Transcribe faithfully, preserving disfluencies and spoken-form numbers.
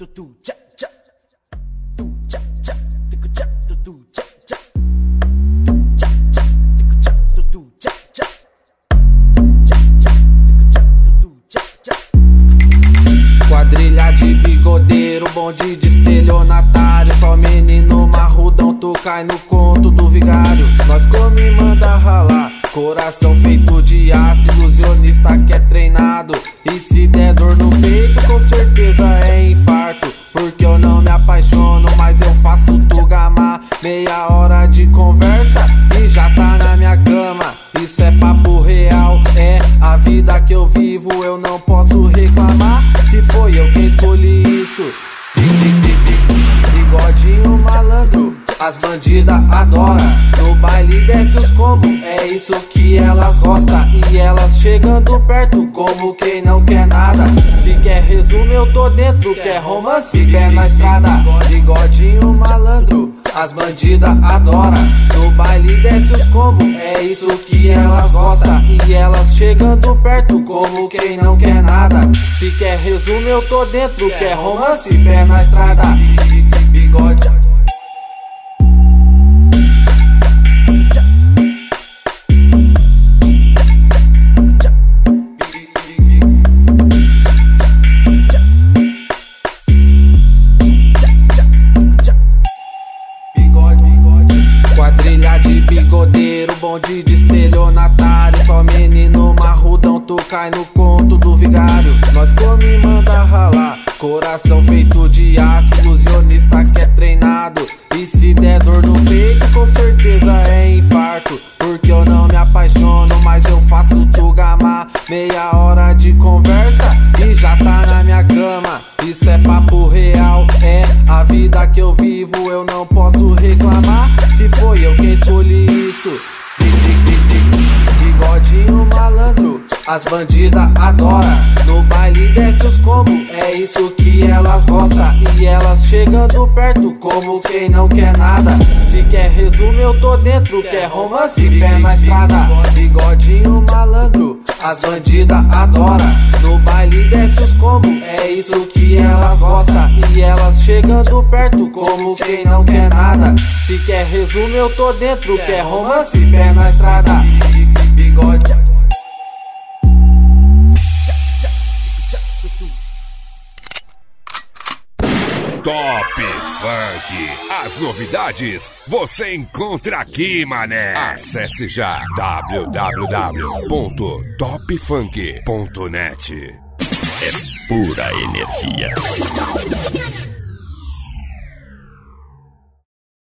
Quadrilha de bigodeiro, bonde de estelionatário, só menino marrudão, tu cai no conto do vigário. Nós come, manda ralar, coração feito de aço, ilusionista que é treinado. E se der dor no peito, com certeza é infarto. Porque eu não me apaixono, mas eu faço tu gamar. Meia hora de conversa e já tá na minha cama. Isso é papo real, é a vida que eu vivo, eu não posso reclamar. Se foi eu quem escolhi isso. Bigodinho malandro, as bandidas adoram. No baile desce os combos, é isso que elas gostam. E elas chegando perto como quem não quer nada. Se quer resumo eu tô dentro, quer romance, pé na estrada. Bigodinho malandro, as bandidas adoram. No baile desce os combos, é isso que elas gostam. E elas chegando perto como quem não quer nada. Se quer resumo eu tô dentro, quer romance, pé na estrada. Bigode. Quadrilha de bigodeiro, bonde de estelionatário, só menino marrudão, tu cai no conto do vigário. Nós come, manda ralar, coração feito de aço, ilusionista que é treinado. E se der dor no peito, com certeza é infarto. Porque eu não me apaixono, mas eu faço tu gamar. Meia hora de conversa e já tá na minha cama. Isso é papo real, é a vida que eu vivo, eu não posso reclamar. Se foi eu quem escolhi isso. Bigodinho malandro, as bandidas adoram. No baile desce os combos, é isso que elas gostam. E elas chegando perto como quem não quer nada. Se quer resumo eu tô dentro, quer romance, pé na estrada. Bigodinho malandro, as bandidas adoram. No baile desce os combos, é isso que elas gostam. E elas chegando perto como quem não quer nada. Se quer resumo eu tô dentro, quer romance, pé na estrada. Bigode. Top Funk. As novidades você encontra aqui, mané. Acesse já w w w ponto top funk ponto net. É pura energia.